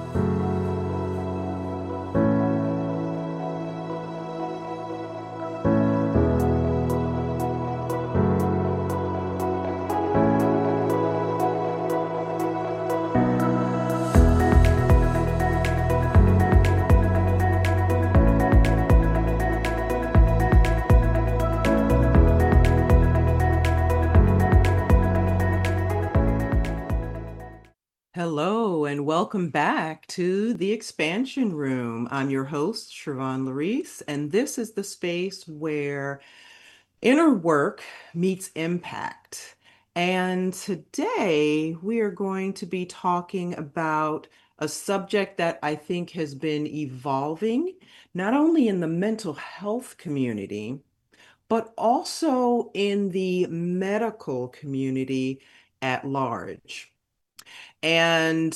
Hello and welcome back to the Expansion Room. I'm your host, Siobhan Larice, and this is the space where inner work meets impact. And today we are going to be talking about a subject that I think has been evolving, not only in the mental health community, but also in the medical community at large. And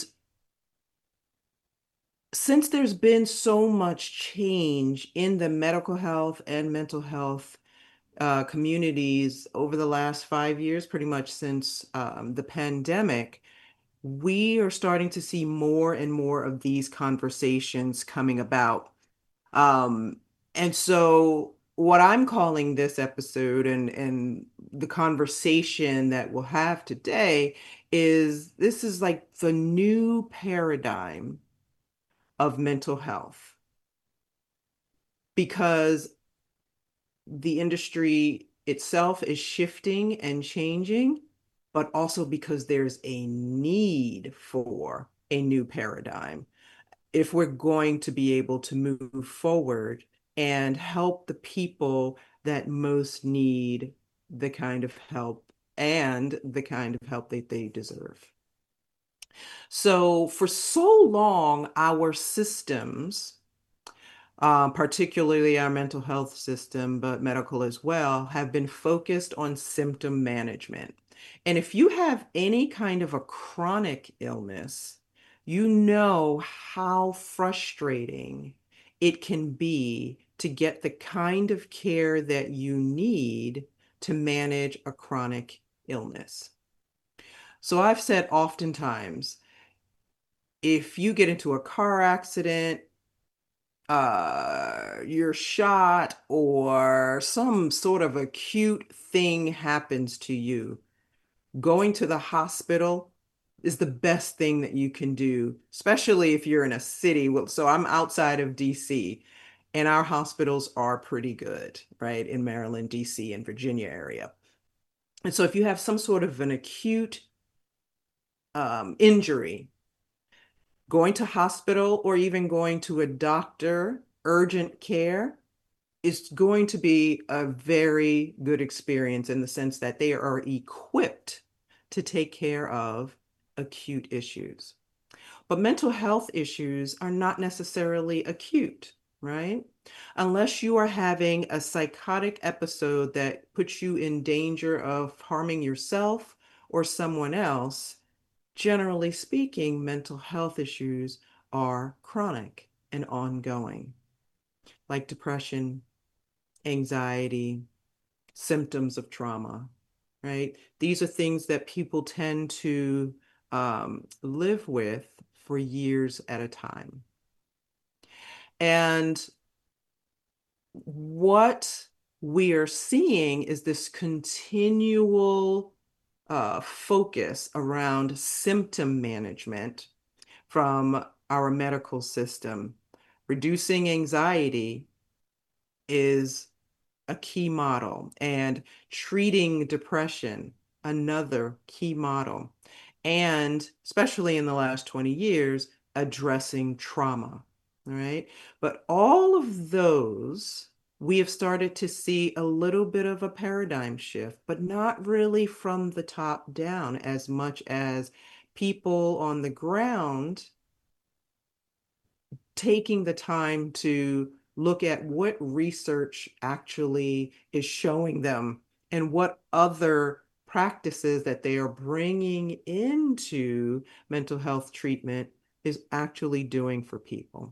since there's been so much change in the medical health and mental health communities over the last 5 years, pretty much since the pandemic, we are starting to see more and more of these conversations coming about. Um, and so, what I'm calling this episode and the conversation that we'll have today is this is like the new paradigm of mental health because the industry itself is shifting and changing, but also because there's a need for a new paradigm if we're going to be able to move forward and help the people that most need the kind of help and the kind of help that they deserve. So, for so long, our systems particularly our mental health system, but medical as well, have been focused on symptom management. And if you have any kind of a chronic illness, you know how frustrating it can be to get the kind of care that you need to manage a chronic illness. So I've said oftentimes, if you get into a car accident, you're shot or some sort of acute thing happens to you, going to the hospital is the best thing that you can do, especially if you're in a city. Well, so I'm outside of DC and our hospitals are pretty good, right? In Maryland, DC, and Virginia area. And so if you have some sort of an acute injury, going to hospital or even going to a doctor, urgent care, is going to be a very good experience in the sense that they are equipped to take care of acute issues. But mental health issues are not necessarily acute, right? Unless you are having a psychotic episode that puts you in danger of harming yourself or someone else, generally speaking, mental health issues are chronic and ongoing, like depression, anxiety, symptoms of trauma, right? These are things that people tend to live with for years at a time. And what we are seeing is this continual focus around symptom management from our medical system. Reducing anxiety is a key model, and treating depression, another key model. And especially in the last 20 years, addressing trauma. All right. But all of those, we have started to see a little bit of a paradigm shift, but not really from the top down as much as people on the ground taking the time to look at what research actually is showing them and what other practices that they are bringing into mental health treatment is actually doing for people.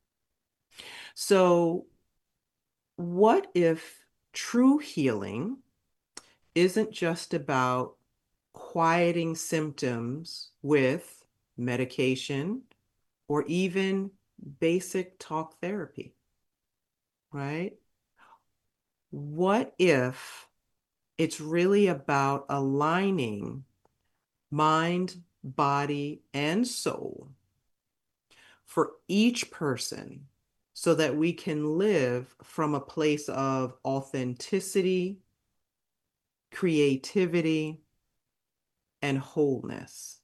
So, what if true healing isn't just about quieting symptoms with medication or even basic talk therapy, right? What if it's really about aligning mind, body, and soul for each person so that we can live from a place of authenticity, creativity, and wholeness?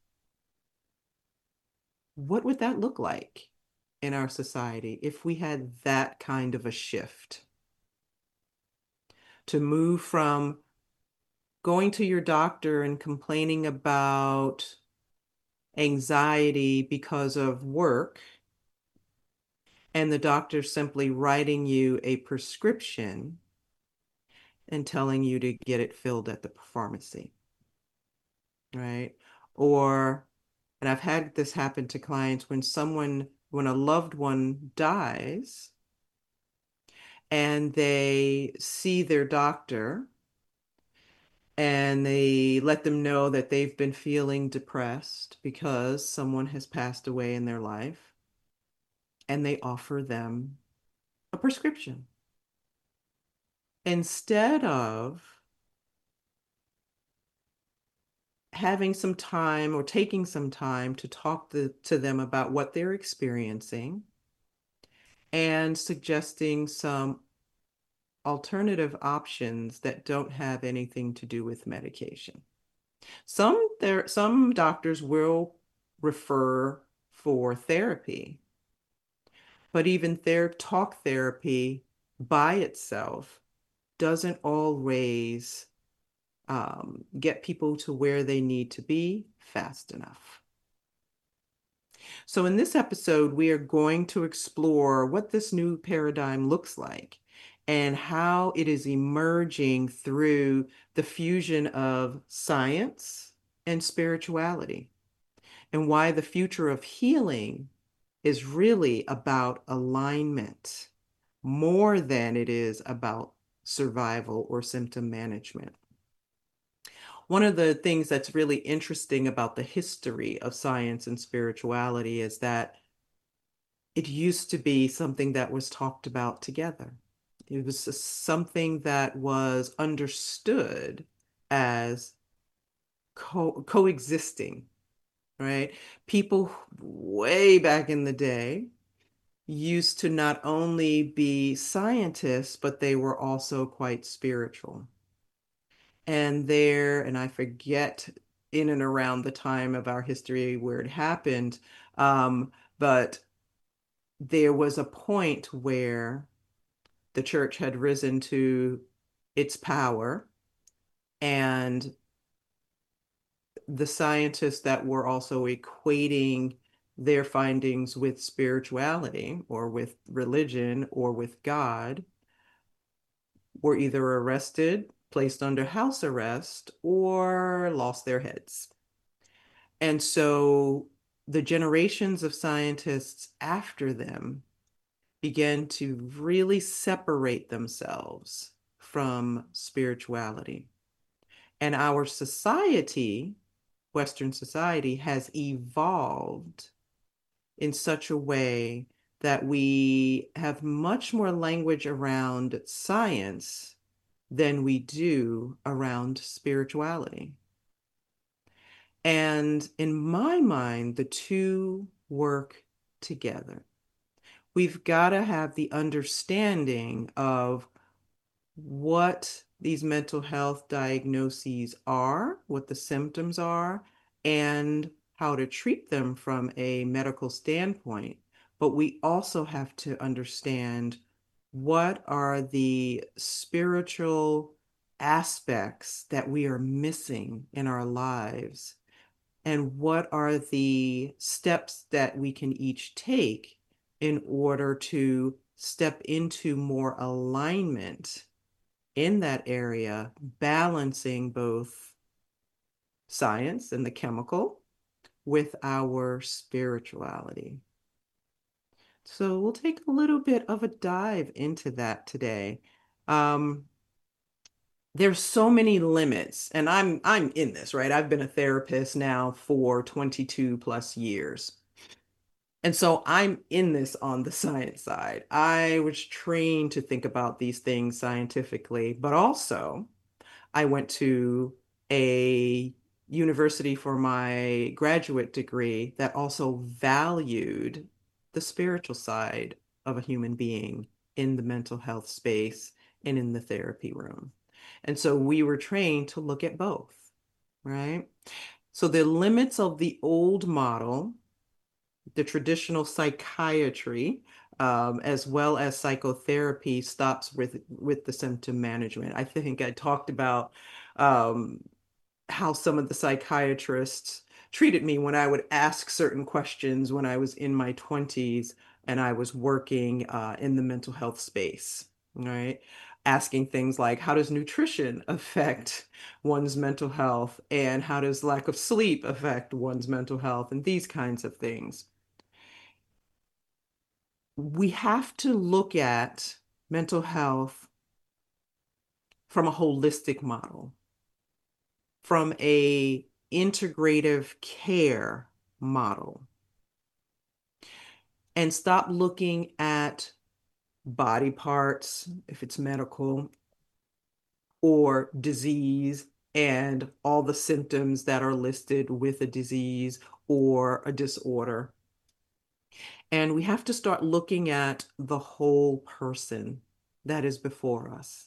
What would that look like in our society if we had that kind of a shift to move from going to your doctor and complaining about anxiety because of work and the doctor simply writing you a prescription and telling you to get it filled at the pharmacy, right? Or, and I've had this happen to clients when a loved one dies and they see their doctor and they let them know that they've been feeling depressed because someone has passed away in their life, and they offer them a prescription instead of having some time or taking some time to talk to them about what they're experiencing and suggesting some alternative options that don't have anything to do with medication. Some doctors will refer for therapy, but even their talk therapy by itself doesn't always get people to where they need to be fast enough. So, in this episode, we are going to explore what this new paradigm looks like and how it is emerging through the fusion of science and spirituality, and why the future of healing is really about alignment more than it is about survival or symptom management. One of the things that's really interesting about the history of science and spirituality is that it used to be something that was talked about together. It was something that was understood as coexisting, right? People way back in the day used to not only be scientists, but they were also quite spiritual. And I forget in and around the time of our history where it happened, but there was a point where the church had risen to its power, and the scientists that were also equating their findings with spirituality or with religion or with God were either arrested, placed under house arrest, or lost their heads. And so the generations of scientists after them began to really separate themselves from spirituality. And our society, Western society, has evolved in such a way that we have much more language around science than we do around spirituality. And in my mind, the two work together. We've got to have the understanding of what these mental health diagnoses are, what the symptoms are, and how to treat them from a medical standpoint. But we also have to understand what are the spiritual aspects that we are missing in our lives, and what are the steps that we can each take in order to step into more alignment in that area, balancing both science and the chemical with our spirituality. So we'll take a little bit of a dive into that today. Um, there's so many limits, and I'm in this, right? I've been a therapist now for 22 plus years. And so I'm in this on the science side. I was trained to think about these things scientifically, but also I went to a university for my graduate degree that also valued the spiritual side of a human being in the mental health space and in the therapy room. And so we were trained to look at both, right? So the limits of the old model, the traditional psychiatry, as well as psychotherapy, stops with the symptom management. I think I talked about um, how some of the psychiatrists treated me when I would ask certain questions when I was in my 20s and I was working in the mental health space, right? Asking things like, how does nutrition affect one's mental health? And how does lack of sleep affect one's mental health? And these kinds of things. We have to look at mental health from a holistic model, from a integrative care model, and stop looking at body parts, if it's medical, or disease and all the symptoms that are listed with a disease or a disorder. And we have to start looking at the whole person that is before us.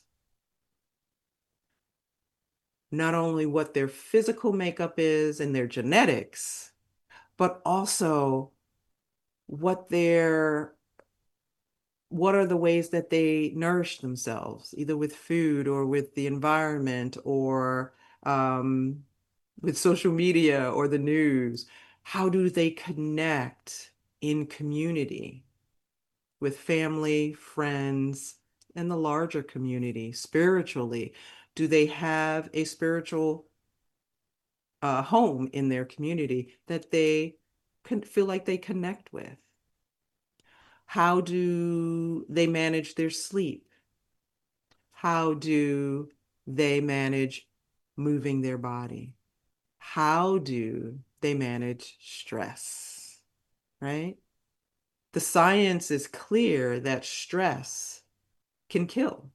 Not only what their physical makeup is and their genetics, but also what their what are the ways that they nourish themselves, either with food or with the environment or um, with social media or the news. How do they connect in community with family, friends, and the larger community spiritually? Do they have a spiritual home in their community that they can feel like they connect with? How do they manage their sleep? How do they manage moving their body? How do they manage stress? Right? The science is clear that stress can kill.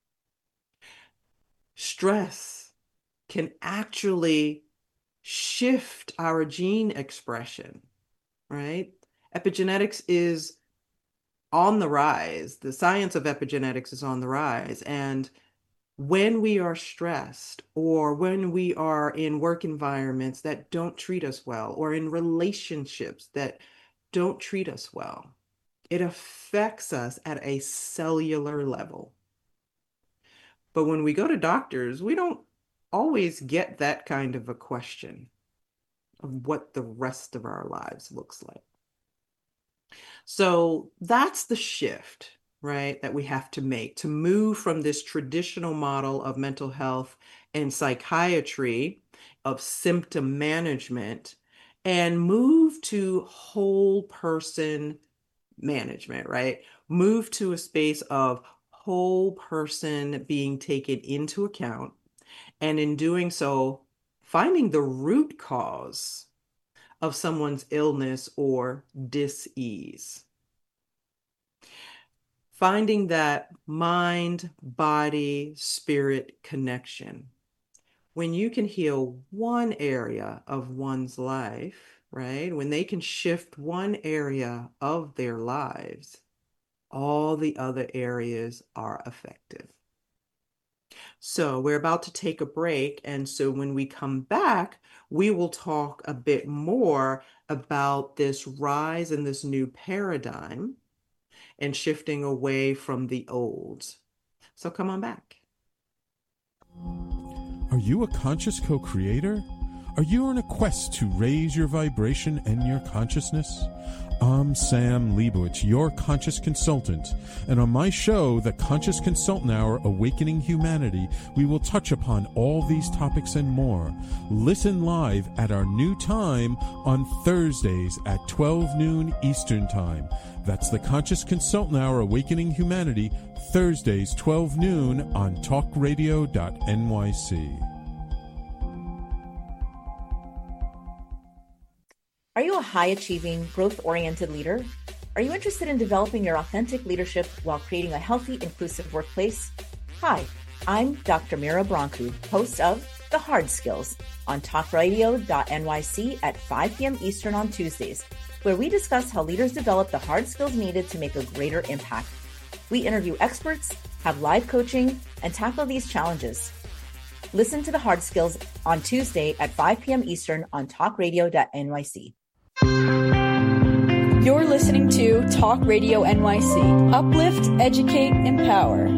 Stress can actually shift our gene expression, right? Epigenetics is on the rise. The science of epigenetics is on the rise. And when we are stressed or when we are in work environments that don't treat us well or in relationships that don't treat us well, it affects us at a cellular level. But when we go to doctors, we don't always get that kind of a question of what the rest of our lives looks like. So that's the shift, right, that we have to make to move from this traditional model of mental health and psychiatry, of symptom management, and move to whole person management, right? Move to a space of whole person being taken into account. And in doing so, finding the root cause of someone's illness or dis-ease. Finding that mind, body, spirit connection. When you can heal one area of one's life, right? When they can shift one area of their lives, all the other areas are effective. So we're about to take a break. And so when we come back, we will talk a bit more about this rise in this new paradigm and shifting away from the old. So come on back. Are you a conscious co-creator? Are you on a quest to raise your vibration and your consciousness? I'm Sam Leibowitz, your conscious consultant, and on my show, The Conscious Consultant Hour, Awakening Humanity, we will touch upon all these topics and more. Listen live at our new time on Thursdays at 12 noon Eastern Time. That's The Conscious Consultant Hour, Awakening Humanity, Thursdays 12 noon on talkradio.nyc. Are you a high achieving, growth oriented leader? Are you interested in developing your authentic leadership while creating a healthy, inclusive workplace? Hi, I'm Dr. Mira Brancu, host of The Hard Skills on talkradio.nyc at 5 p.m. Eastern on Tuesdays, where we discuss how leaders develop the hard skills needed to make a greater impact. We interview experts, have live coaching, and tackle these challenges. Listen to The Hard Skills on Tuesday at 5 p.m. Eastern on talkradio.nyc. You're listening to Talk Radio NYC. Uplift, educate, empower.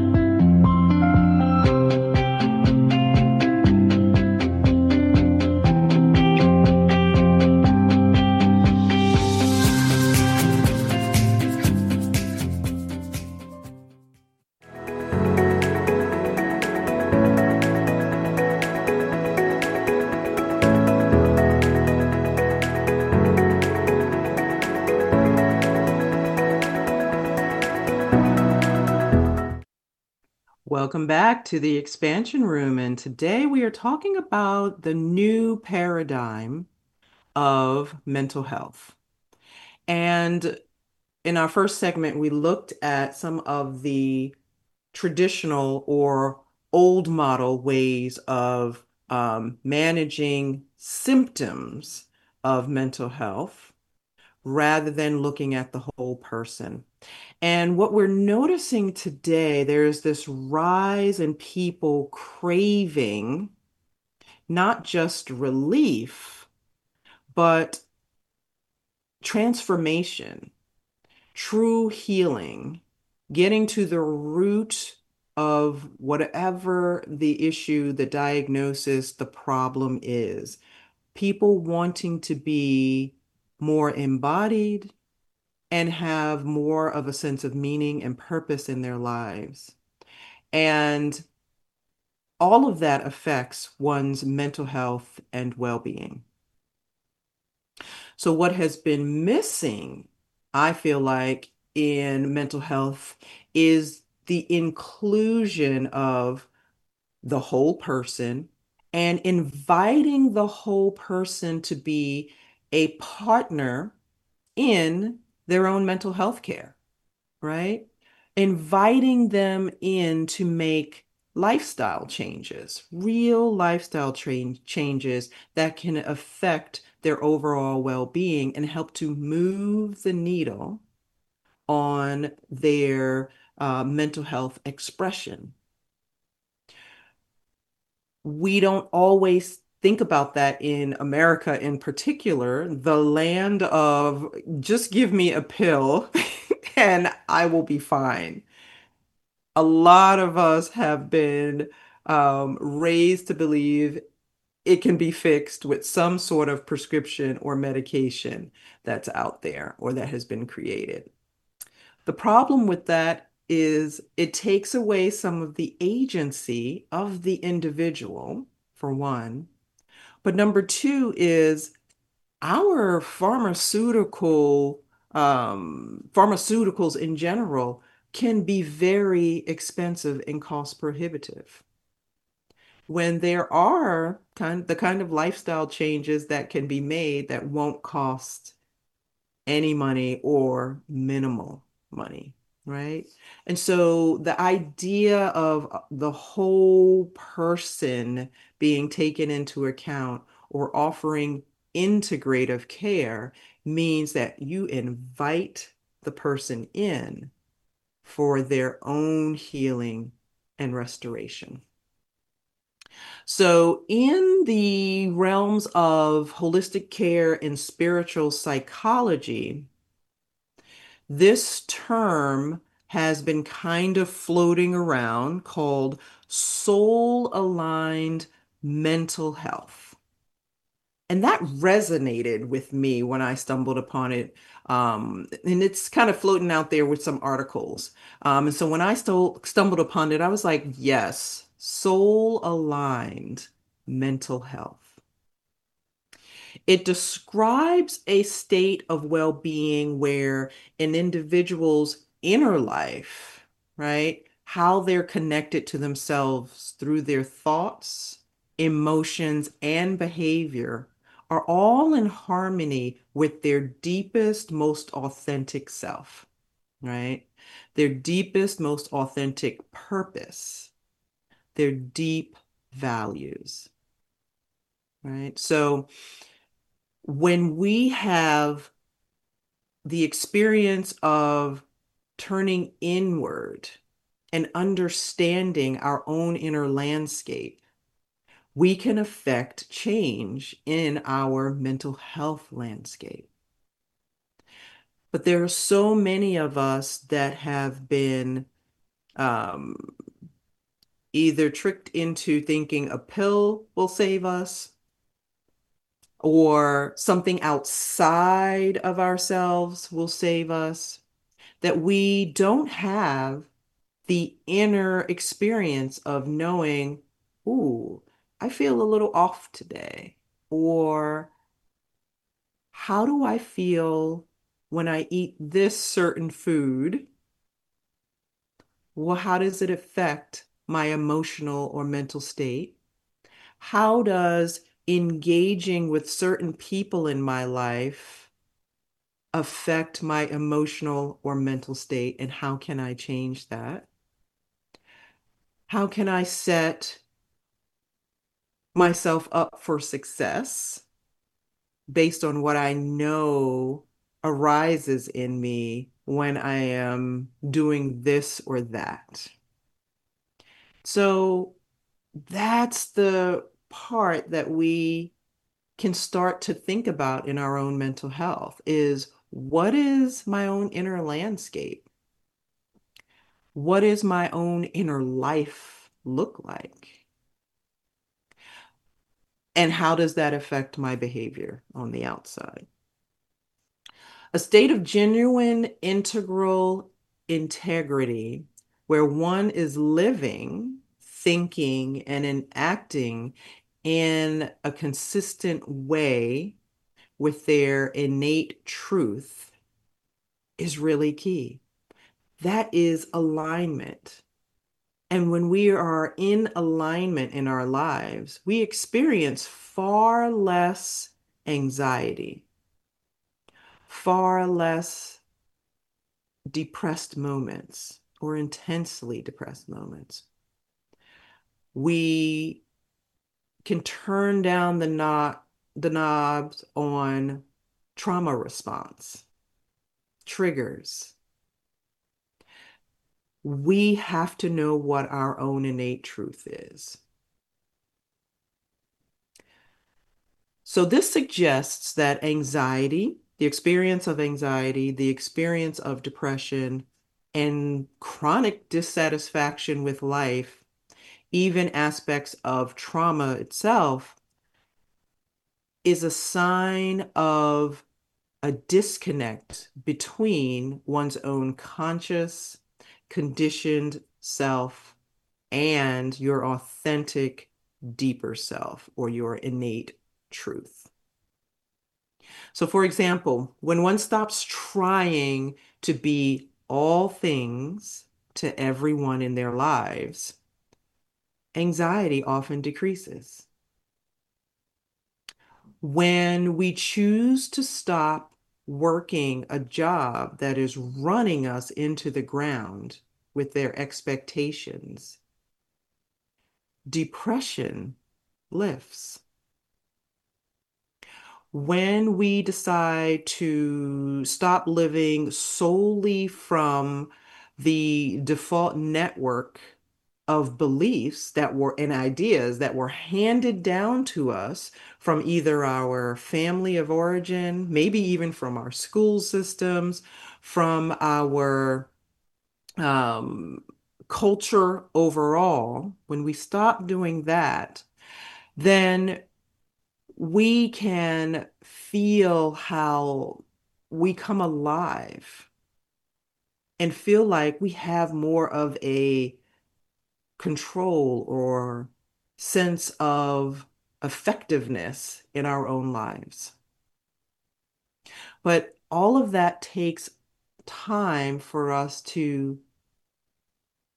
Welcome back to the Expansion Room, and today we are talking about the new paradigm of mental health. And in our first segment, we looked at some of the traditional or old model ways of managing symptoms of mental health rather than looking at the whole person. And what we're noticing today, there's this rise in people craving not just relief, but transformation, true healing, getting to the root of whatever the issue, the diagnosis, the problem is. People wanting to be more embodied and have more of a sense of meaning and purpose in their lives. And all of that affects one's mental health and well-being. So what has been missing, I feel like, in mental health is the inclusion of the whole person and inviting the whole person to be a partner in their own mental health care, right? Inviting them in to make lifestyle changes, real lifestyle changes that can affect their overall well-being and help to move the needle on their mental health expression. We don't always think about that in America in particular, the land of just give me a pill and I will be fine. A lot of us have been raised to believe it can be fixed with some sort of prescription or medication that's out there or that has been created. The problem with that is it takes away some of the agency of the individual, for one. But number two is our pharmaceuticals in general can be very expensive and cost prohibitive. When there are the kind of lifestyle changes that can be made that won't cost any money or minimal money, right? And so the idea of the whole person being taken into account or offering integrative care means that you invite the person in for their own healing and restoration. So, in the realms of holistic care and spiritual psychology, this term has been kind of floating around called soul-aligned mental health. And that resonated with me when I stumbled upon it. And it's kind of floating out there with some articles. And so when I stumbled upon it, I was like, yes, soul-aligned mental health. It describes a state of well-being where an individual's inner life, right, how they're connected to themselves through their thoughts, emotions, and behavior are all in harmony with their deepest, most authentic self, right? Their deepest, most authentic purpose, their deep values, right? So when we have the experience of turning inward and understanding our own inner landscape, we can affect change in our mental health landscape. But there are so many of us that have been um, either tricked into thinking a pill will save us or something outside of ourselves will save us, that we don't have the inner experience of knowing, ooh, I feel a little off today, or how do I feel when I eat this certain food? Well, how does it affect my emotional or mental state? How does engaging with certain people in my life affect my emotional or mental state? And how can I change that? How can I set myself up for success based on what I know arises in me when I am doing this or that? So that's the part that we can start to think about in our own mental health is, what is my own inner landscape? What is my own inner life look like? And how does that affect my behavior on the outside? A state of genuine integral integrity where one is living, thinking, and acting in a consistent way with their innate truth is really key. That is alignment. And when we are in alignment in our lives, we experience far less anxiety, far less depressed moments or intensely depressed moments. We can turn down the knobs on trauma response, triggers. We have to know what our own innate truth is. So this suggests that anxiety, the experience of anxiety, the experience of depression, and chronic dissatisfaction with life, even aspects of trauma itself, is a sign of a disconnect between one's own conscious, conditioned self and your authentic, deeper self or your innate truth. So, for example, when one stops trying to be all things to everyone in their lives, anxiety often decreases. When we choose to stop working a job that is running us into the ground with their expectations, depression lifts. When we decide to stop living solely from the default network of beliefs that were and ideas that were handed down to us from either our family of origin, maybe even from our school systems, from our culture overall, when we stop doing that, then we can feel how we come alive and feel like we have more of a control or sense of effectiveness in our own lives. But all of that takes time for us to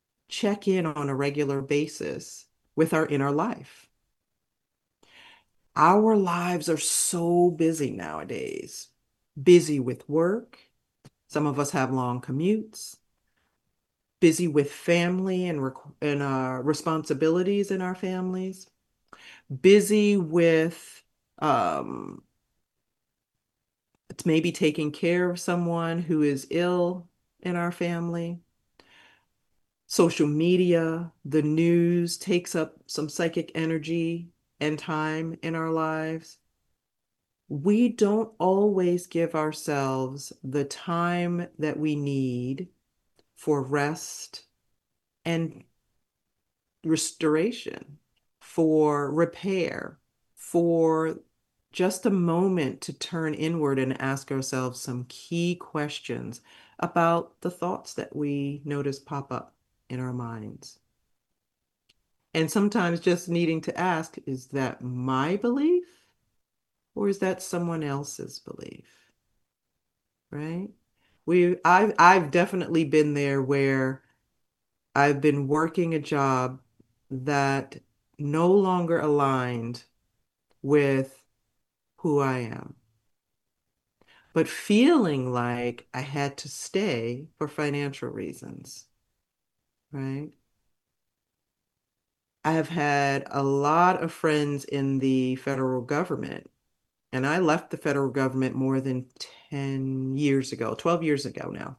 check in on a regular basis with our inner life. Our lives are so busy nowadays, busy with work. Some of us have long commutes, busy with family and responsibilities in our families, busy with um, maybe taking care of someone who is ill in our family. Social media, the news takes up some psychic energy and time in our lives. We don't always give ourselves the time that we need for rest and restoration, for repair, for just a moment to turn inward and ask ourselves some key questions about the thoughts that we notice pop up in our minds. And sometimes just needing to ask, is that my belief or is that someone else's belief? Right? I've definitely been there where I've been working a job that no longer aligned with who I am, but feeling like I had to stay for financial reasons, right? I have had a lot of friends in the federal government, and I left the federal government more than 10 years ago, 12 years ago now.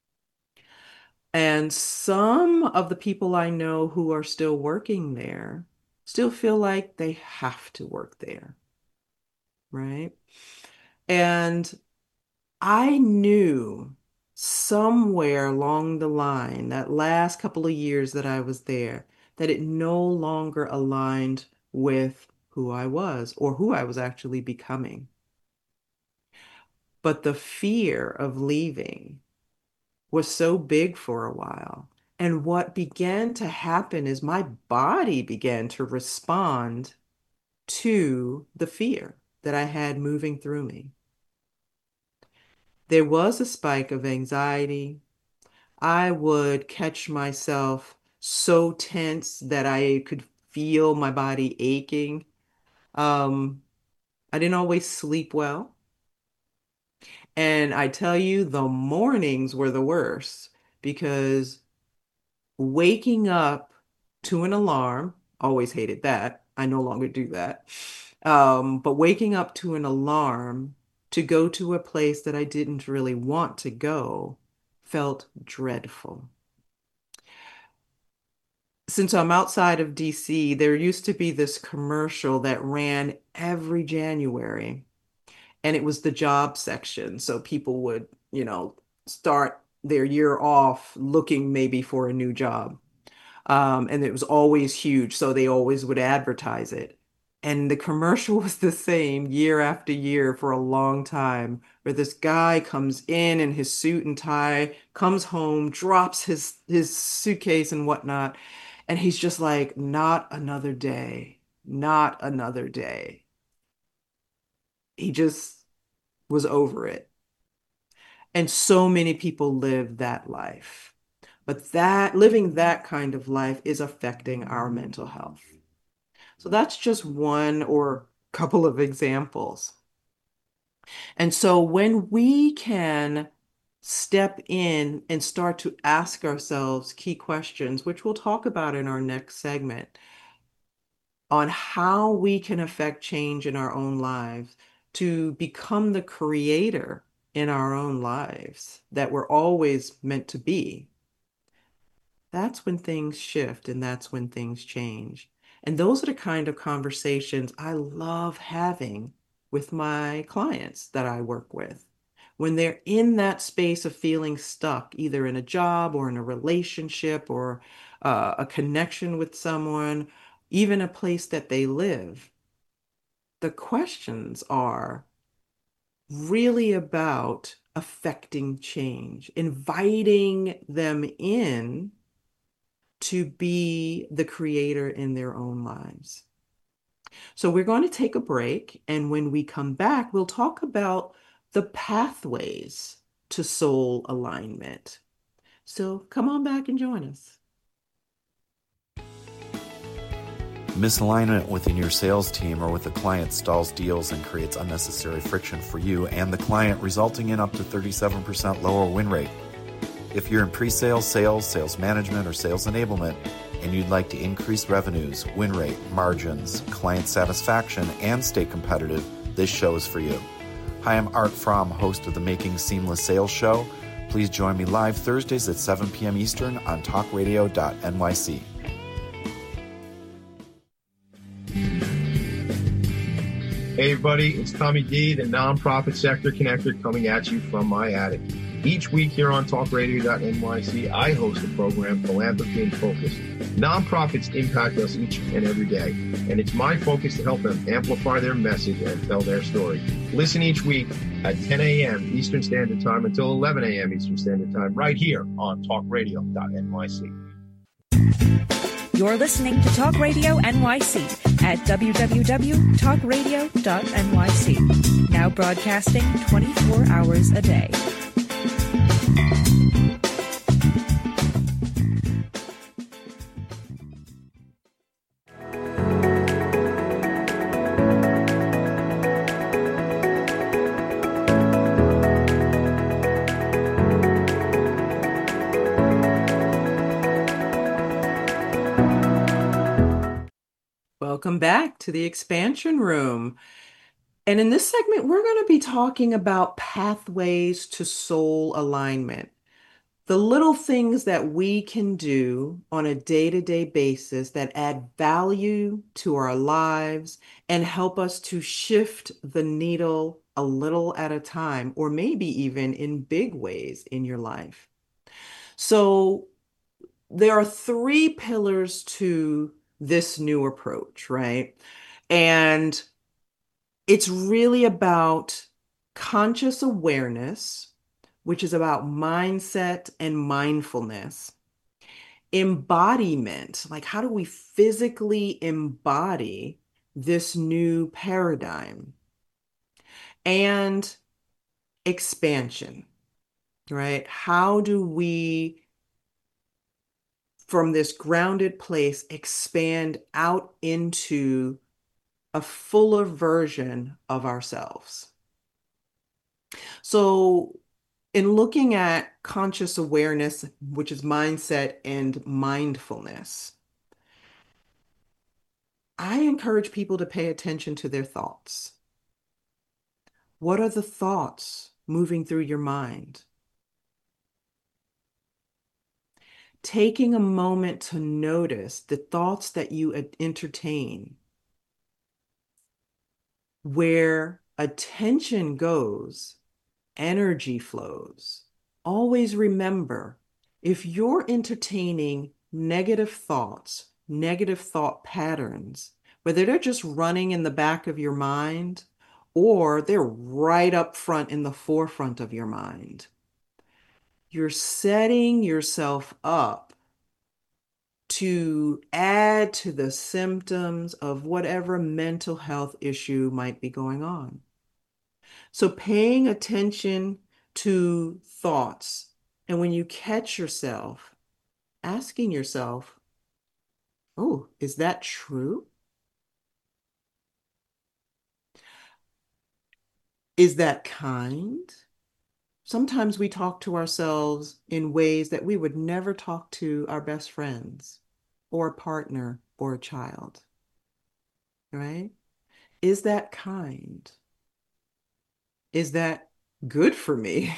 And some of the people I know who are still working there still feel like they have to work there, right? And I knew somewhere along the line, that last couple of years that I was there, that it no longer aligned with who I was or who I was actually becoming. But the fear of leaving was so big for a while. And what began to happen is my body began to respond to the fear that I had moving through me. There was a spike of anxiety. I would catch myself so tense that I could feel my body aching. Um, I didn't always sleep well. And I tell you, the mornings were the worst because waking up to an alarm, always hated that. I no longer do that. But waking up to an alarm to go to a place that I didn't really want to go felt dreadful. Since I'm outside of DC, there used to be this commercial that ran every January, and it was the job section. So people would, start their year off looking maybe for a new job. And it was always huge, so they always would advertise it. And the commercial was the same year after year for a long time, where this guy comes in his suit and tie, comes home, drops his suitcase and whatnot, and he's just like, not another day, not another day. He just was over it. And so many people live that life. But that living that kind of life is affecting our mental health. So that's just one or couple of examples. And so when we can step in and start to ask ourselves key questions, which we'll talk about in our next segment, on how we can affect change in our own lives to become the creator in our own lives that we're always meant to be, that's when things shift and that's when things change. And those are the kind of conversations I love having with my clients that I work with. When they're in that space of feeling stuck, either in a job or in a relationship or a connection with someone, even a place that they live, the questions are really about affecting change, inviting them in to be the creator in their own lives. So we're going to take a break. And when we come back, we'll talk about the pathways to soul alignment. So come on back and join us. Misalignment within your sales team or with a client stalls deals and creates unnecessary friction for you and the client, resulting in up to 37% lower win rate. If you're in pre-sales, sales management, or sales enablement, and you'd like to increase revenues, win rate, margins, client satisfaction, and stay competitive, this show is for you. Hi, I'm Art Fromm, host of the Making Seamless Sales Show. Please join me live Thursdays at 7 p.m. Eastern on talkradio.nyc. Hey everybody, it's Tommy D, the Nonprofit Sector Connector, coming at you from my attic. Each week here on talkradio.nyc, I host the program Philanthropy in Focus. Nonprofits impact us each and every day, and it's my focus to help them amplify their message and tell their story. Listen each week at 10 a.m. Eastern Standard Time until 11 a.m. Eastern Standard Time, right here on talkradio.nyc. You're listening to Talk Radio NYC at www.talkradio.nyc. Now broadcasting 24 hours a day. Welcome back to the Expansion Room. And in this segment, we're going to be talking about pathways to soul alignment. The little things that we can do on a day-to-day basis that add value to our lives and help us to shift the needle a little at a time, or maybe even in big ways in your life. So there are three pillars to this new approach, right? And it's really about conscious awareness, which is about mindset and mindfulness. Embodiment, like how do we physically embody this new paradigm? And expansion, right? How do we, from this grounded place, expand out into a fuller version of ourselves? So in looking at conscious awareness, which is mindset and mindfulness, I encourage people to pay attention to their thoughts. What are the thoughts moving through your mind? Taking a moment to notice the thoughts that you entertain. Where attention goes, energy flows. Always remember, if you're entertaining negative thoughts, negative thought patterns, whether they're just running in the back of your mind or they're right up front in the forefront of your mind, you're setting yourself up to add to the symptoms of whatever mental health issue might be going on. So paying attention to thoughts, and when you catch yourself, asking yourself, oh, is that true? Is that kind? Sometimes we talk to ourselves in ways that we would never talk to our best friends or a partner or a child, right? Is that kind? Is that good for me?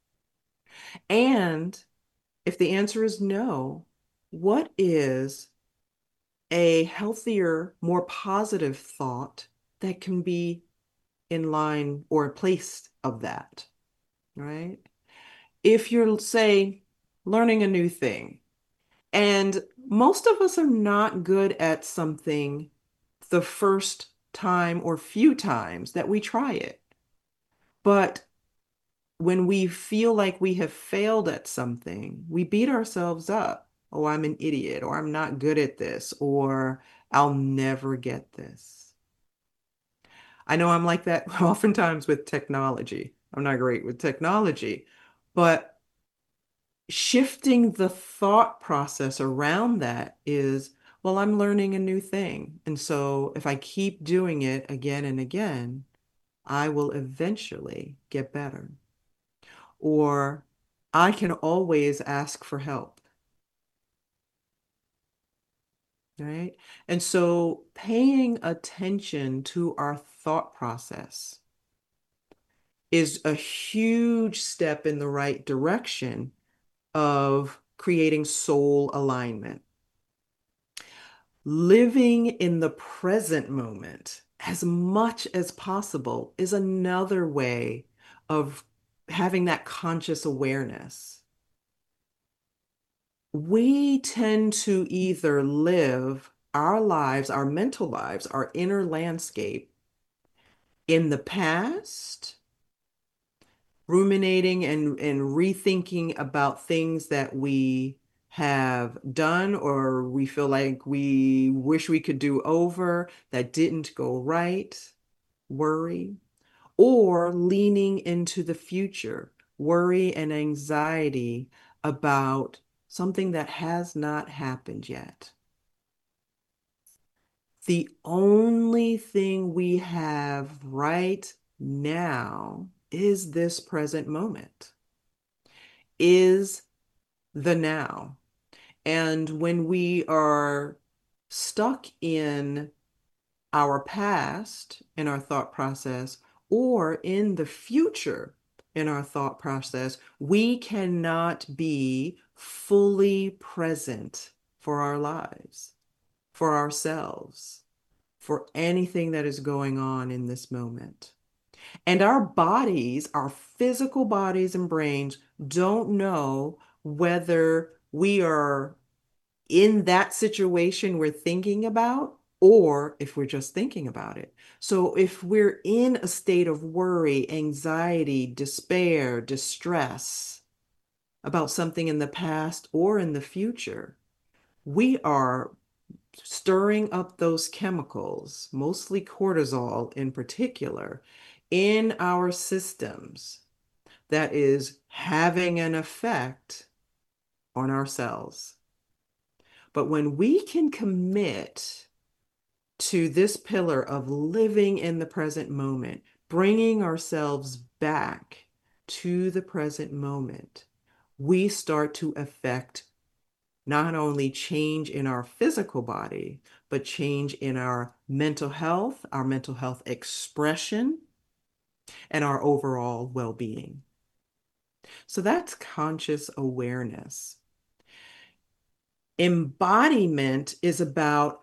And if the answer is no, what is a healthier, more positive thought that can be in line or in place of that? Right? If you're, say, learning a new thing, and most of us are not good at something the first time or few times that we try it. But when we feel like we have failed at something, we beat ourselves up. Oh, I'm an idiot, or I'm not good at this, or I'll never get this. I know I'm like that oftentimes with technology. I'm not great with technology, but shifting the thought process around that is, Well, I'm learning a new thing. And so if I keep doing it again and again, I will eventually get better. Or I can always ask for help, right? And so paying attention to our thought process is a huge step in the right direction of creating soul alignment. Living in the present moment as much as possible is another way of having that conscious awareness. We tend to either live our lives, our mental lives, our inner landscape in the past, ruminating and rethinking about things that we have done or we feel like we wish we could do over that didn't go right, worry, or leaning into the future, worry and anxiety about something that has not happened yet. The only thing we have right now is this present moment, is the now. And when we are stuck in our past in our thought process or in the future in our thought process, we cannot be fully present for our lives, for ourselves, for anything that is going on in this moment. And our bodies, our physical bodies and brains, don't know whether we are in that situation we're thinking about or if we're just thinking about it. So if we're in a state of worry, anxiety, despair, distress about something in the past or in the future, we are stirring up those chemicals, mostly cortisol in particular, in our systems that is having an effect on our cells. But when we can commit to this pillar of living in the present moment, bringing ourselves back to the present moment, we start to affect not only change in our physical body, but change in our mental health expression, and our overall well-being. So that's conscious awareness. Embodiment is about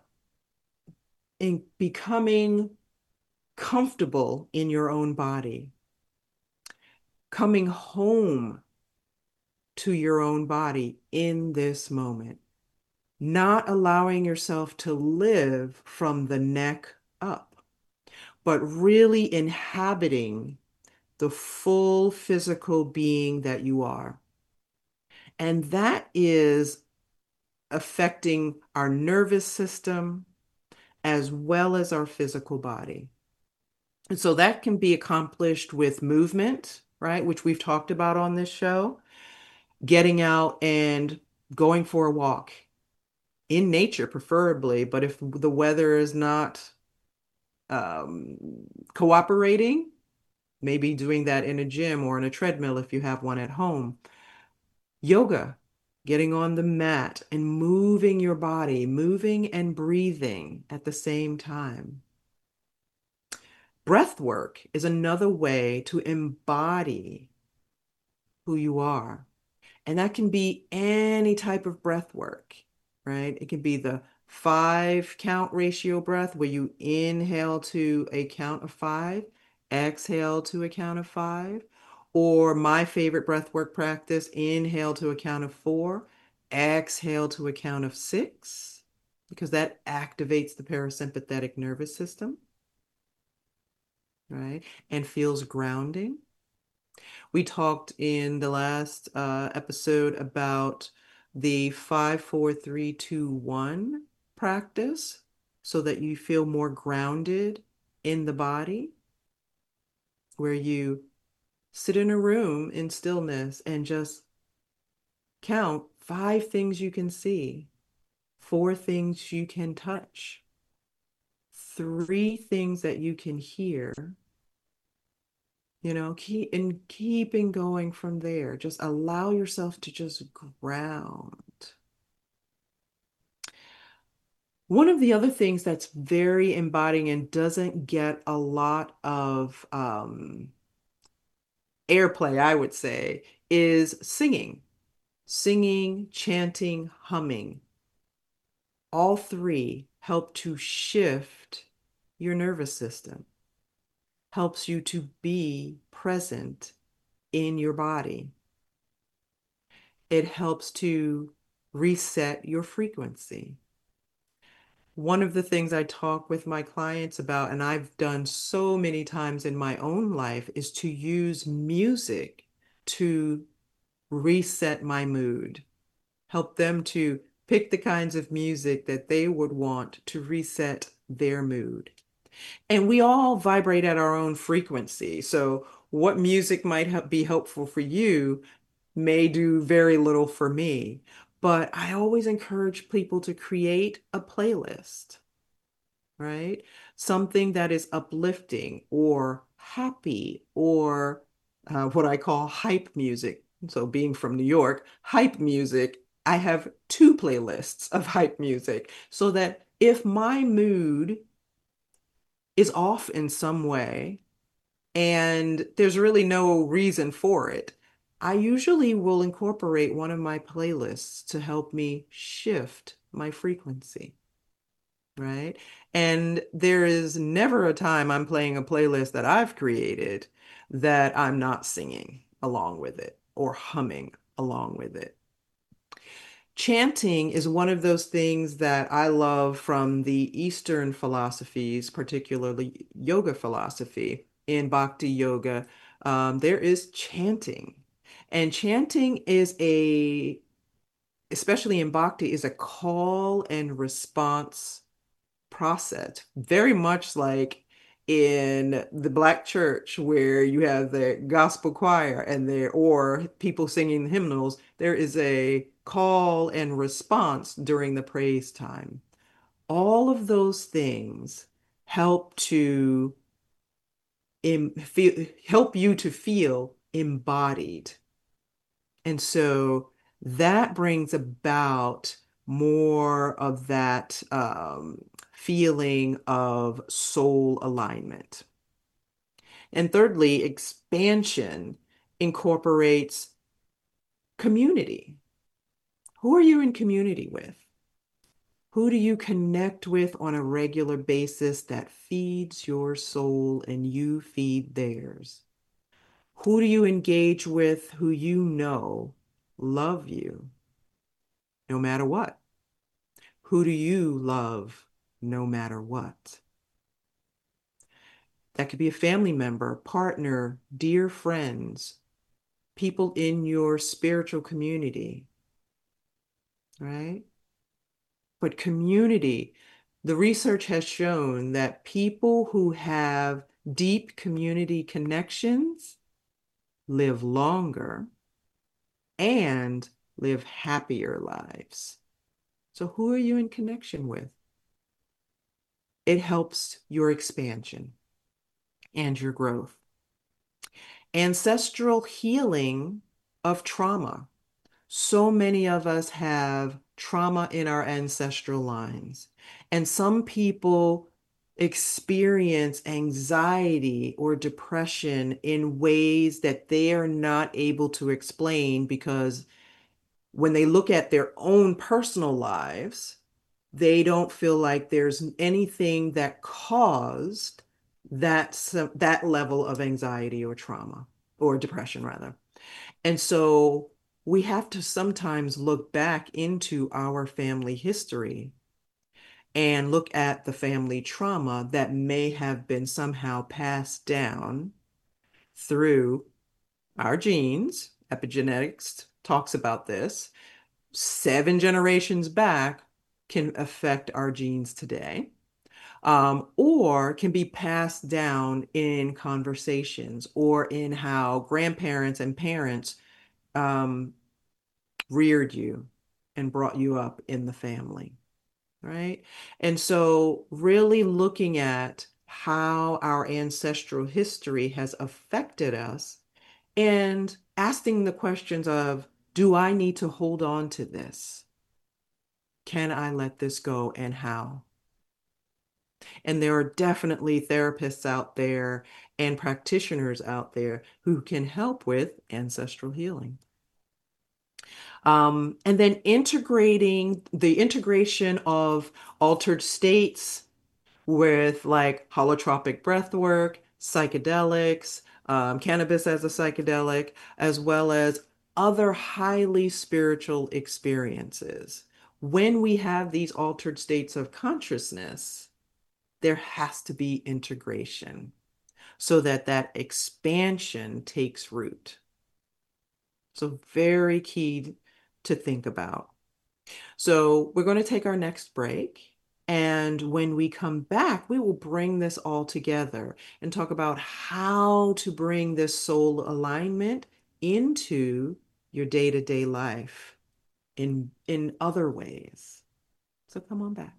becoming comfortable in your own body, coming home to your own body in this moment, not allowing yourself to live from the neck up, but really inhabiting the full physical being that you are. And that is affecting our nervous system as well as our physical body. And so that can be accomplished with movement, right? Which we've talked about on this show, getting out and going for a walk in nature, preferably. But if the weather is not um, cooperating, maybe doing that in a gym or in a treadmill if you have one at home. Yoga, getting on the mat and moving your body, moving and breathing at the same time. Breath work is another way to embody who you are. And that can be any type of breath work, right? It can be the 5 count ratio breath where you inhale to a count of 5, exhale to a count of 5, or my favorite breath work practice, inhale to a count of 4, exhale to a count of 6, because that activates the parasympathetic nervous system, right? And feels grounding. We talked in the last episode about the 5, 4, 3, 2, 1 practice so that you feel more grounded in the body, where you sit in a room in stillness and just count 5 things you can see, 4 things you can touch, 3 things that you can hear, keeping going from there. Just allow yourself to just ground. One of the other things that's very embodying and doesn't get a lot of airplay, I would say, is singing. Singing, chanting, humming. All 3 help to shift your nervous system, helps you to be present in your body. It helps to reset your frequency. One of the things I talk with my clients about, and I've done so many times in my own life, is to use music to reset my mood, help them to pick the kinds of music that they would want to reset their mood. And we all vibrate at our own frequency. So what music might be helpful for you may do very little for me. But I always encourage people to create a playlist, right? Something that is uplifting or happy or what I call hype music. So being from New York, hype music, I have 2 playlists of hype music so that if my mood is off in some way and there's really no reason for it, I usually will incorporate one of my playlists to help me shift my frequency, right? And there is never a time I'm playing a playlist that I've created that I'm not singing along with it or humming along with it. Chanting is one of those things that I love from the Eastern philosophies, particularly yoga philosophy. In Bhakti Yoga, there is chanting. And chanting is especially in Bhakti, is a call and response process, very much like in the Black church where you have the gospel choir or people singing hymnals. There is a call and response during the praise time. All of those things help to help you to feel embodied. And so that brings about more of that feeling of soul alignment. And thirdly, expansion incorporates community. Who are you in community with? Who do you connect with on a regular basis that feeds your soul and you feed theirs? Who do you engage with who you know love you no matter what? Who do you love no matter what? That could be a family member, partner, dear friends, people in your spiritual community, right? But community, the research has shown that people who have deep community connections live longer and live happier lives. So who are you in connection with? It helps your expansion and your growth. Ancestral healing of trauma. So many of us have trauma in our ancestral lines, and some people experience anxiety or depression in ways that they are not able to explain because when they look at their own personal lives, they don't feel like there's anything that caused that level of anxiety or trauma or depression rather. And so we have to sometimes look back into our family history and look at the family trauma that may have been somehow passed down through our genes. Epigenetics talks about this. 7 generations back can affect our genes today, or can be passed down in conversations or in how grandparents and parents reared you and brought you up in the family. right? And so really looking at how our ancestral history has affected us and asking the questions of, do I need to hold on to this? Can I let this go, and how? And there are definitely therapists out there and practitioners out there who can help with ancestral healing. And then integrating the integration of altered states with like holotropic breath work, psychedelics, cannabis as a psychedelic, as well as other highly spiritual experiences. When we have these altered states of consciousness, there has to be integration so that that expansion takes root. So very key to think about. So we're going to take our next break. And when we come back, we will bring this all together and talk about how to bring this soul alignment into your day-to-day life in other ways. So come on back.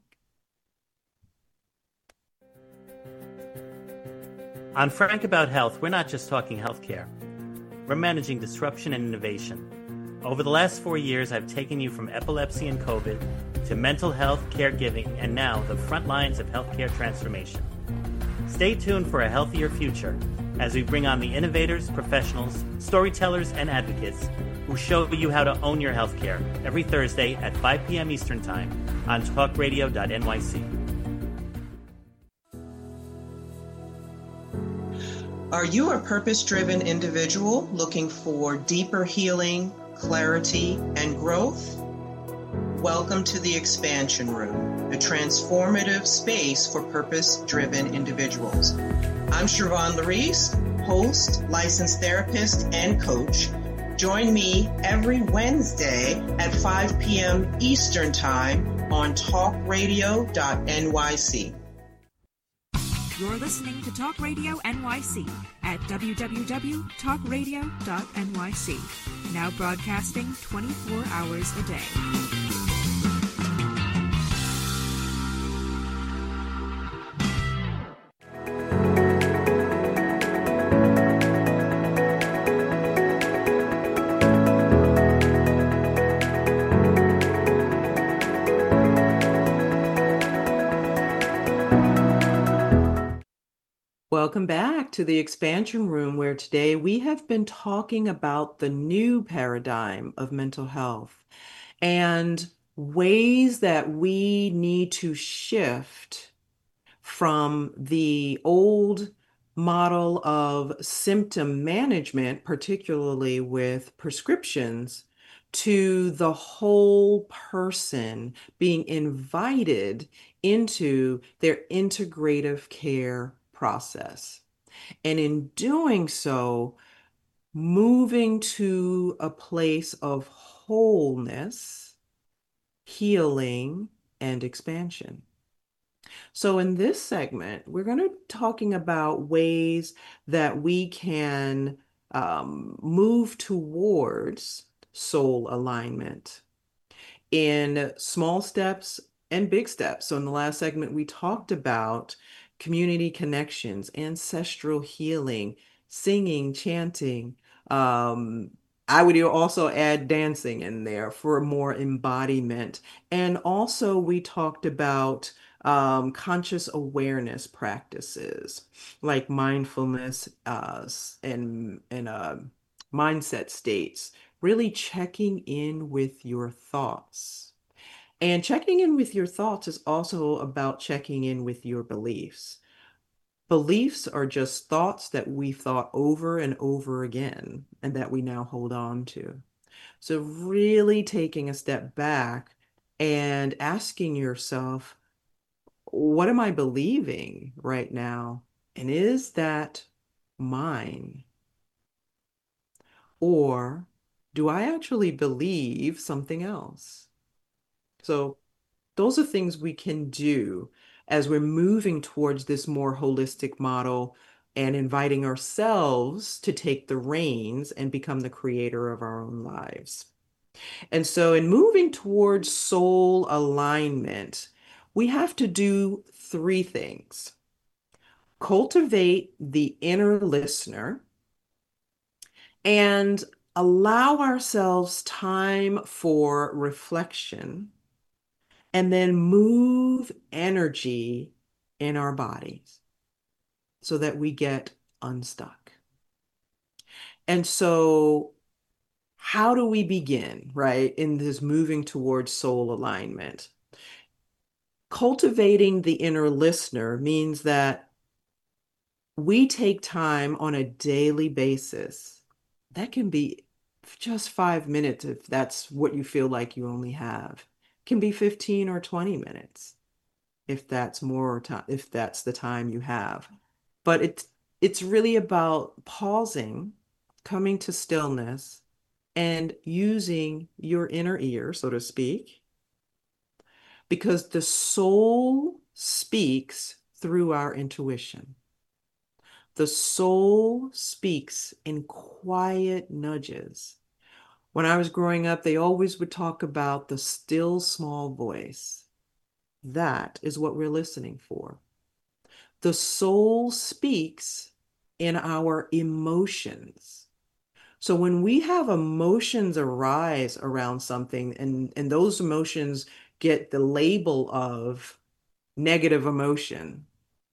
On Frank About Health, we're not just talking healthcare. We're managing disruption and innovation. Over the last 4 years, I've taken you from epilepsy and COVID to mental health, caregiving, and now the front lines of healthcare transformation. Stay tuned for a healthier future as we bring on the innovators, professionals, storytellers, and advocates who show you how to own your healthcare every Thursday at 5 p.m. Eastern Time on talkradio.nyc. Are you a purpose-driven individual looking for deeper healing, clarity, and growth? Welcome to the Expansion Room, a transformative space for purpose-driven individuals. I'm Siobhan Larice, host, licensed therapist, and coach. Join me every Wednesday at 5 p.m. Eastern Time on talkradio.nyc. You're listening to Talk Radio NYC at www.talkradio.nyc. Now broadcasting 24 hours a day. Welcome back to the Expansion Room, where today we have been talking about the new paradigm of mental health and ways that we need to shift from the old model of symptom management, particularly with prescriptions, to the whole person being invited into their integrative care process. And in doing so, moving to a place of wholeness, healing, and expansion. So in this segment, we're going to be talking about ways that we can move towards soul alignment in small steps and big steps. So in the last segment, we talked about community connections, ancestral healing, singing, chanting. I would also add dancing in there for more embodiment. And also we talked about conscious awareness practices like mindfulness and mindset states, really checking in with your thoughts. And checking in with your thoughts is also about checking in with your beliefs. Beliefs are just thoughts that we've thought over and over again and that we now hold on to. So really taking a step back and asking yourself, what am I believing right now? And is that mine? Or do I actually believe something else? So those are things we can do as we're moving towards this more holistic model and inviting ourselves to take the reins and become the creator of our own lives. And so in moving towards soul alignment, We have to do three things: cultivate the inner listener and allow ourselves time for reflection, and then move energy in our bodies so that we get unstuck. And so, how do we begin, right, in this moving towards soul alignment? Cultivating the inner listener means that we take time on a daily basis. That can be just 5 minutes if that's what you feel like you only have. It can be 15 or 20 minutes if that's more time, if that's the time you have. But it's really about pausing, coming to stillness, and using your inner ear, so to speak, because the soul speaks through our intuition. The soul speaks in quiet nudges. When I was growing up, they always would talk about the still small voice. That is what we're listening for. The soul speaks in our emotions. So when we have emotions arise around something, and those emotions get the label of negative emotion,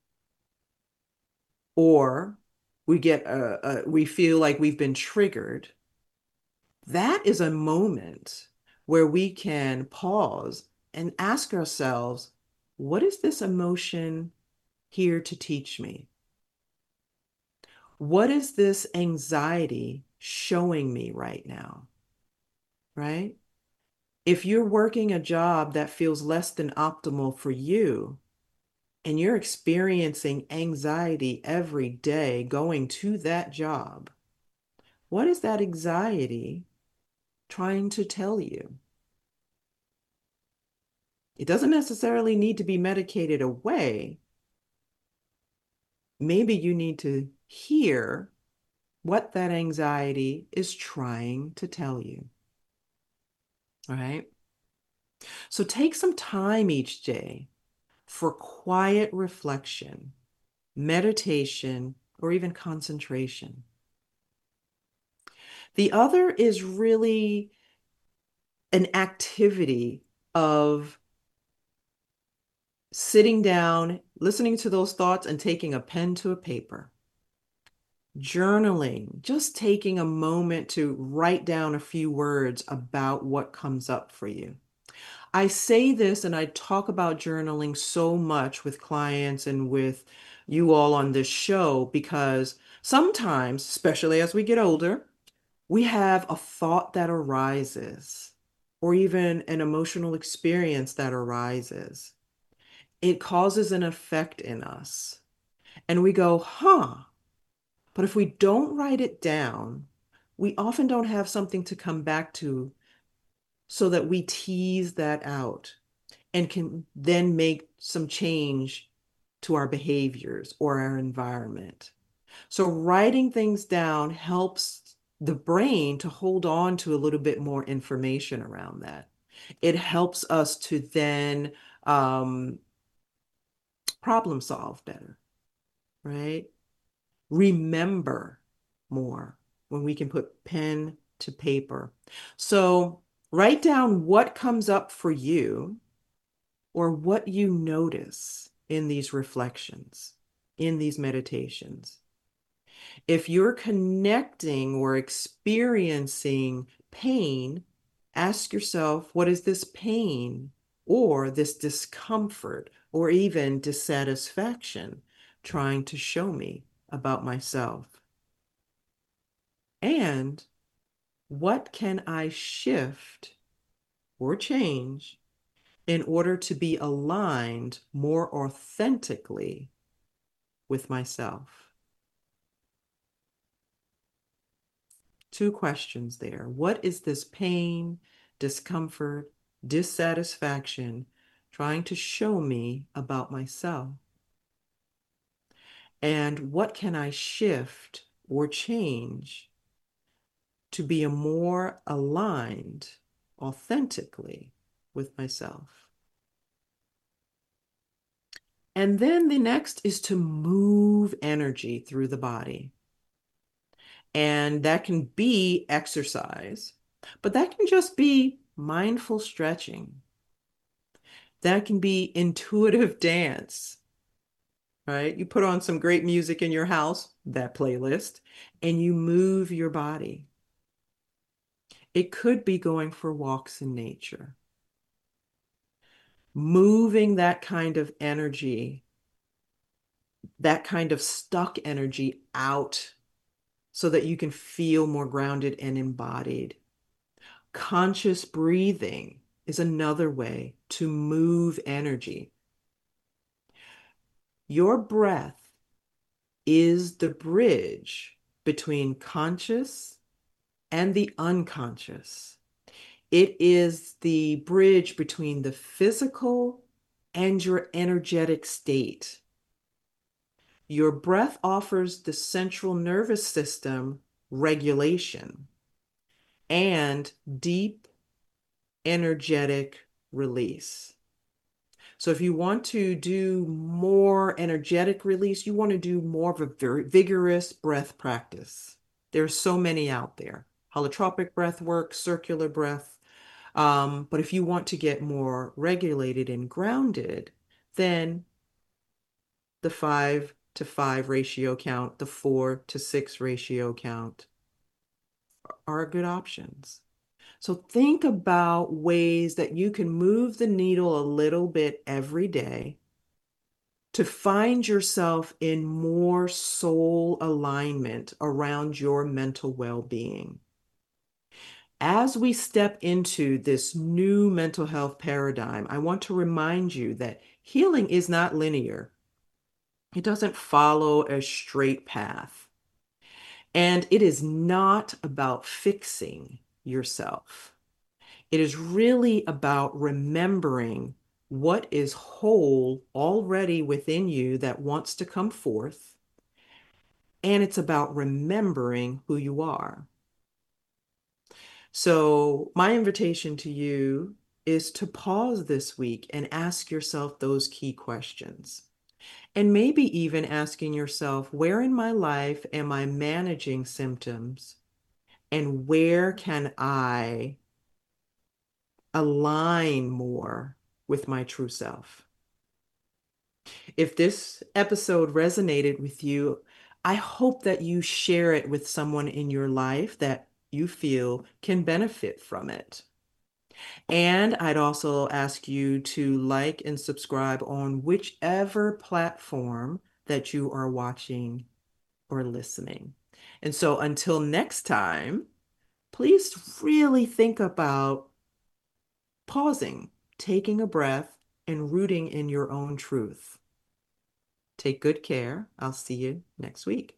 or we feel like we've been triggered, that is a moment where we can pause and ask ourselves, what is this emotion here to teach me? What is this anxiety showing me right now? Right? If you're working a job that feels less than optimal for you, and you're experiencing anxiety every day going to that job, what is that anxiety trying to tell you? It doesn't necessarily need to be medicated away. Maybe you need to hear what that anxiety is trying to tell you. All right. So take some time each day for quiet reflection, meditation, or even concentration. The other is really an activity of sitting down, listening to those thoughts, and taking a pen to a paper. Journaling, just taking a moment to write down a few words about what comes up for you. I say this and I talk about journaling so much with clients and with you all on this show because sometimes, especially as we get older, we have a thought that arises or even an emotional experience that arises. It causes an effect in us. And we go, huh. But if we don't write it down, we often don't have something to come back to so that we tease that out and can then make some change to our behaviors or our environment. So writing things down helps the brain to hold on to a little bit more information around that. It helps us to then problem solve better, right? Remember more when we can put pen to paper. So write down what comes up for you or what you notice in these reflections, in these meditations. If you're connecting or experiencing pain, ask yourself, what is this pain or this discomfort or even dissatisfaction trying to show me about myself? And what can I shift or change in order to be aligned more authentically with myself? Two questions there. What is this pain, discomfort, dissatisfaction trying to show me about myself? And what can I shift or change to be a more aligned authentically with myself? And then the next is to move energy through the body. And that can be exercise, but that can just be mindful stretching. That can be intuitive dance, right? You put on some great music in your house, that playlist, and you move your body. It could be going for walks in nature. Moving that kind of energy, that kind of stuck energy out so that you can feel more grounded and embodied. Conscious breathing is another way to move energy. Your breath is the bridge between conscious and the unconscious. It is the bridge between the physical and your energetic state. Your breath offers the central nervous system regulation and deep energetic release. So if you want to do more energetic release, you want to do more of a very vigorous breath practice. There are so many out there. Holotropic breath work, circular breath. But if you want to get more regulated and grounded, then the 5-to-5 ratio count, the 4-to-6 ratio count are good options. So think about ways that you can move the needle a little bit every day to find yourself in more soul alignment around your mental well-being. As we step into this new mental health paradigm, I want to remind you that healing is not linear. It doesn't follow a straight path. And it is not about fixing yourself. It is really about remembering what is whole already within you that wants to come forth. And it's about remembering who you are. So my invitation to you is to pause this week and ask yourself those key questions. And maybe even asking yourself, where in my life am I managing symptoms? And where can I align more with my true self? If this episode resonated with you, I hope that you share it with someone in your life that you feel can benefit from it. And I'd also ask you to like and subscribe on whichever platform that you are watching or listening. And so until next time, please really think about pausing, taking a breath, and rooting in your own truth. Take good care. I'll see you next week.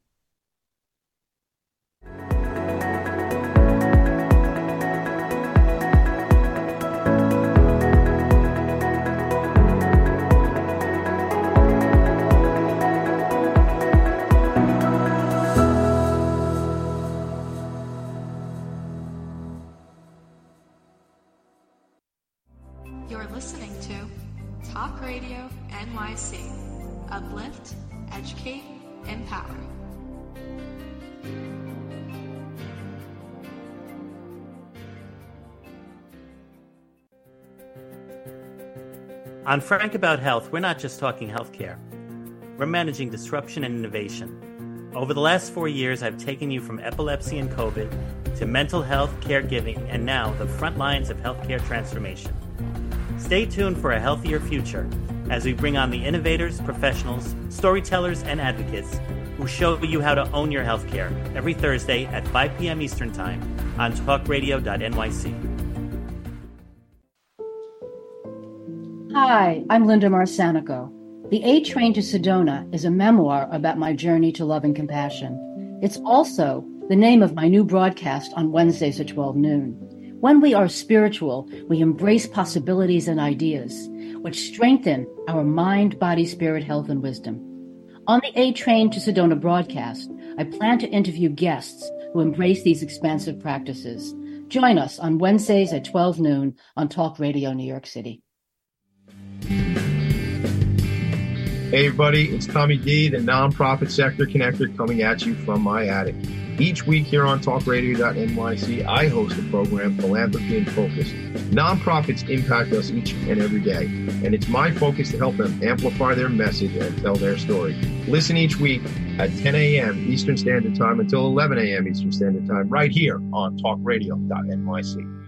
You're listening to Talk Radio NYC. Uplift, educate, empower. On Frank About Health, we're not just talking healthcare. We're managing disruption and innovation. Over the last 4 years, I've taken you from epilepsy and COVID to mental health, caregiving, and now the front lines of healthcare transformation. Stay tuned for a healthier future as we bring on the innovators, professionals, storytellers, and advocates who show you how to own your healthcare every Thursday at 5 p.m. Eastern Time on talkradio.nyc. Hi, I'm Linda Marsanico. The A Train to Sedona is a memoir about my journey to love and compassion. It's also the name of my new broadcast on Wednesdays at 12 noon. When we are spiritual, we embrace possibilities and ideas, which strengthen our mind, body, spirit, health, and wisdom. On the A Train to Sedona broadcast, I plan to interview guests who embrace these expansive practices. Join us on Wednesdays at 12 noon on Talk Radio New York City. Hey everybody, it's Tommy D, the nonprofit sector connector, coming at you from my attic. Each week here on talkradio.nyc, I host the program Philanthropy in Focus. Nonprofits impact us each and every day, and it's my focus to help them amplify their message and tell their story. Listen each week at 10 a.m. Eastern Standard Time until 11 a.m. Eastern Standard Time, right here on talkradio.nyc.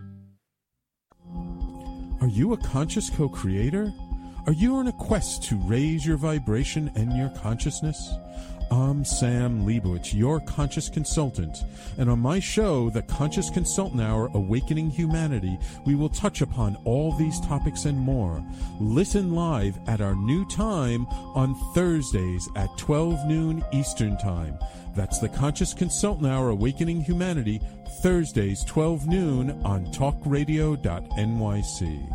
Are you a conscious co-creator? Are you on a quest to raise your vibration and your consciousness? I'm Sam Leibowitz, your conscious consultant, and on my show, The Conscious Consultant Hour, Awakening Humanity, we will touch upon all these topics and more. Listen live at our new time on Thursdays at 12 noon Eastern Time. That's The Conscious Consultant Hour, Awakening Humanity, Thursdays, 12 noon on talkradio.nyc.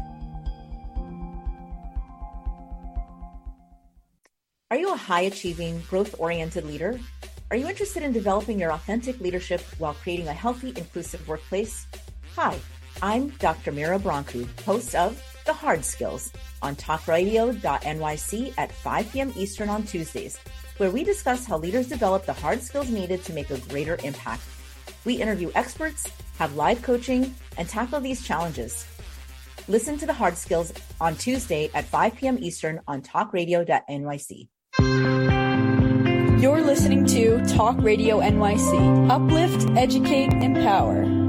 Are you a high-achieving, growth-oriented leader? Are you interested in developing your authentic leadership while creating a healthy, inclusive workplace? Hi, I'm Dr. Mira Brancu, host of The Hard Skills on talkradio.nyc at 5 p.m. Eastern on Tuesdays, where we discuss how leaders develop the hard skills needed to make a greater impact. We interview experts, have live coaching, and tackle these challenges. Listen to The Hard Skills on Tuesday at 5 p.m. Eastern on talkradio.nyc. You're listening to Talk Radio NYC. Uplift, educate, empower.